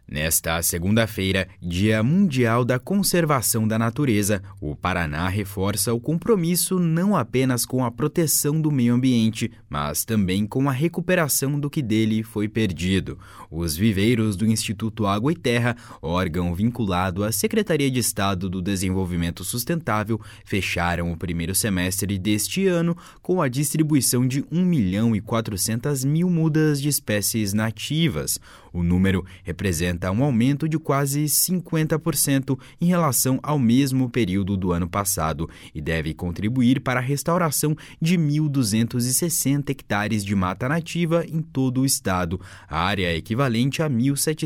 Nesta segunda-feira, Dia Mundial da Conservação da Natureza, o Paraná reforça o compromisso não apenas com a proteção do meio ambiente, mas também com a recuperação do que dele foi perdido. Os viveiros do Instituto Água e Terra, órgão vinculado à Secretaria de Estado do Desenvolvimento Sustentável, fecharam o primeiro semestre deste ano com a distribuição de 1.400.000 mudas de espécies nativas. O número representa um aumento de quase 50% em relação ao mesmo período do ano passado e deve contribuir para a restauração de 1.260 hectares de mata nativa em todo o estado, área equivalente a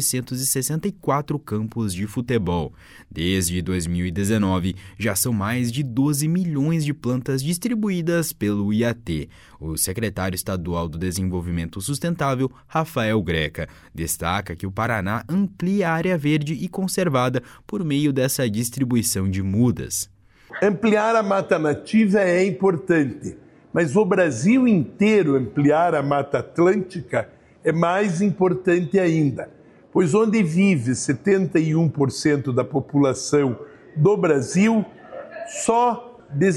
1.764 campos de futebol. Desde 2019, já são mais de 12 milhões de plantas distribuídas pelo IAT. O secretário estadual do Desenvolvimento Sustentável, Rafael Greca, destaca que o Paraná amplia a área verde e conservada por meio dessa distribuição de mudas. Ampliar a mata nativa é importante, mas o Brasil inteiro ampliar a Mata Atlântica é mais importante ainda, pois onde vive 71% da população do Brasil, só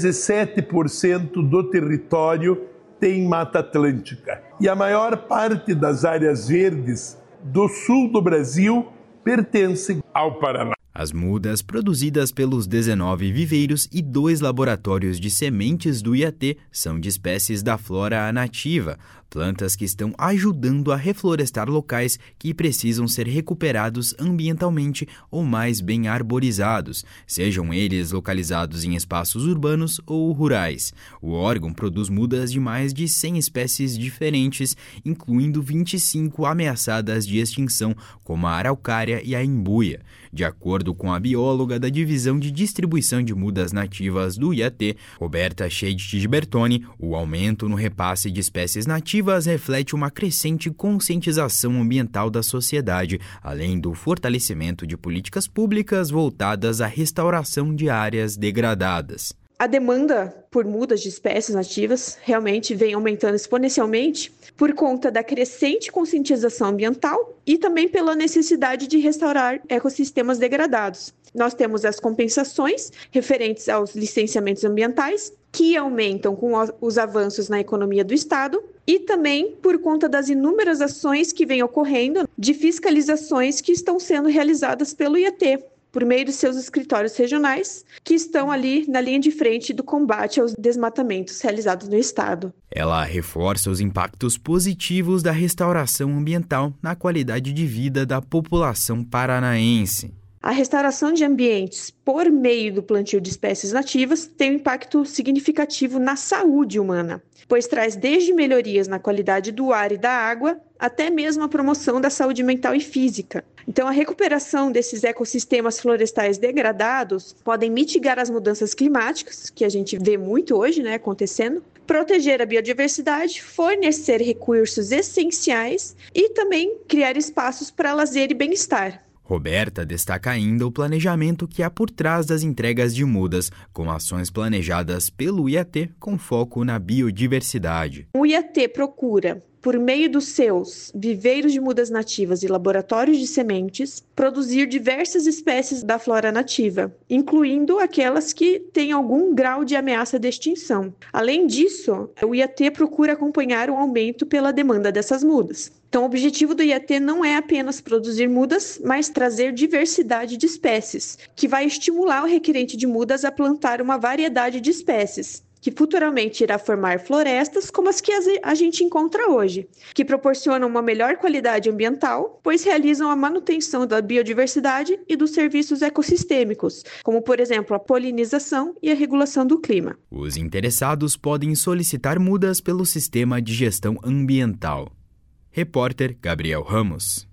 17% do território tem Mata Atlântica. E a maior parte das áreas verdes do sul do Brasil pertencem ao Paraná. As mudas produzidas pelos 19 viveiros e 2 laboratórios de sementes do IAT são de espécies da flora nativa, plantas que estão ajudando a reflorestar locais que precisam ser recuperados ambientalmente ou mais bem arborizados, sejam eles localizados em espaços urbanos ou rurais. O órgão produz mudas de mais de 100 espécies diferentes, incluindo 25 ameaçadas de extinção, como a araucária e a embuia. De acordo com a bióloga da Divisão de Distribuição de Mudas Nativas do IAT, Roberta Scheide-Gibertoni, o aumento no repasse de espécies nativas reflete uma crescente conscientização ambiental da sociedade, além do fortalecimento de políticas públicas voltadas à restauração de áreas degradadas. A demanda por mudas de espécies nativas realmente vem aumentando exponencialmente por conta da crescente conscientização ambiental e também pela necessidade de restaurar ecossistemas degradados. Nós temos as compensações referentes aos licenciamentos ambientais, que aumentam com os avanços na economia do Estado, e também por conta das inúmeras ações que vêm ocorrendo de fiscalizações que estão sendo realizadas pelo IAT, por meio de seus escritórios regionais, que estão ali na linha de frente do combate aos desmatamentos realizados no Estado. Ela reforça os impactos positivos da restauração ambiental na qualidade de vida da população paranaense. A restauração de ambientes por meio do plantio de espécies nativas tem um impacto significativo na saúde humana, pois traz desde melhorias na qualidade do ar e da água, até mesmo a promoção da saúde mental e física. Então, a recuperação desses ecossistemas florestais degradados podem mitigar as mudanças climáticas, que a gente vê muito hoje, acontecendo, proteger a biodiversidade, fornecer recursos essenciais e também criar espaços para lazer e bem-estar. Roberta destaca ainda o planejamento que há por trás das entregas de mudas, com ações planejadas pelo IAT com foco na biodiversidade. O IAT procura, por meio dos seus viveiros de mudas nativas e laboratórios de sementes, produzir diversas espécies da flora nativa, incluindo aquelas que têm algum grau de ameaça de extinção. Além disso, o IAT procura acompanhar o aumento pela demanda dessas mudas. Então, o objetivo do IAT não é apenas produzir mudas, mas trazer diversidade de espécies, que vai estimular o requerente de mudas a plantar uma variedade de espécies, que futuramente irá formar florestas como as que a gente encontra hoje, que proporcionam uma melhor qualidade ambiental, pois realizam a manutenção da biodiversidade e dos serviços ecossistêmicos, como, por exemplo, a polinização e a regulação do clima. Os interessados podem solicitar mudas pelo Sistema de Gestão Ambiental. Repórter Gabriel Ramos.